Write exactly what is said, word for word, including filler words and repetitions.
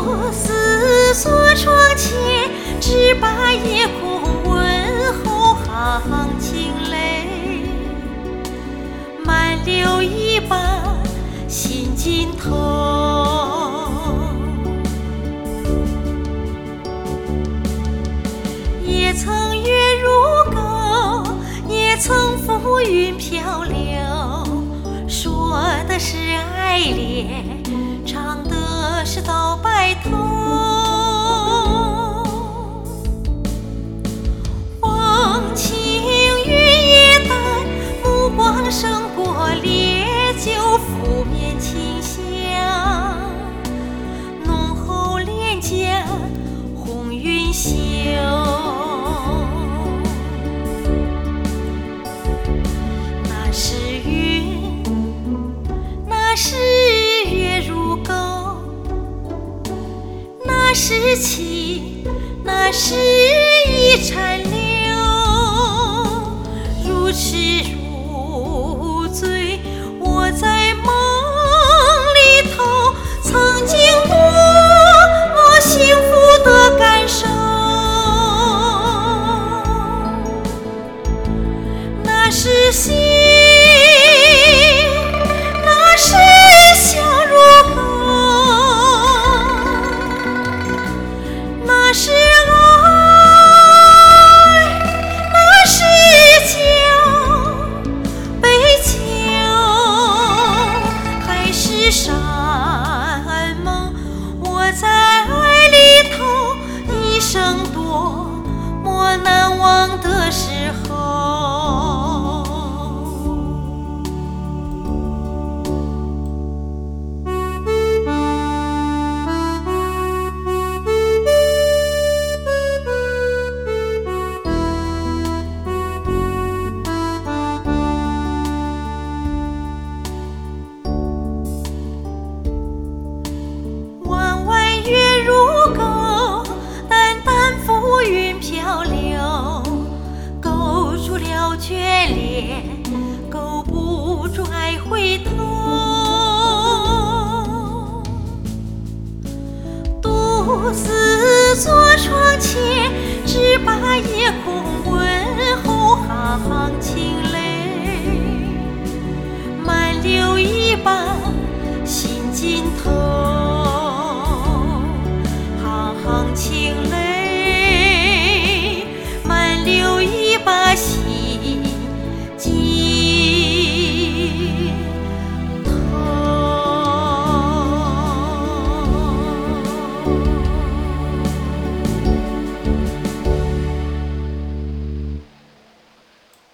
独自坐窗前，只把夜空问候行情泪，满流一般心尽头。也曾月如钩，也曾浮云漂流，说的是爱恋，唱的是到白头。风轻云也淡，目光胜过烈酒，拂面清香，浓厚脸颊红云秀。那是云，那是月如钩，那是情，那是一禅流。如痴如醉，我在梦里头，曾经多么幸福的感受。那是心，那是笑如钩，那是山盟，我在爱里头一生多么难忘的时候。眷恋勾不住爱回头，独自坐窗前，只把夜空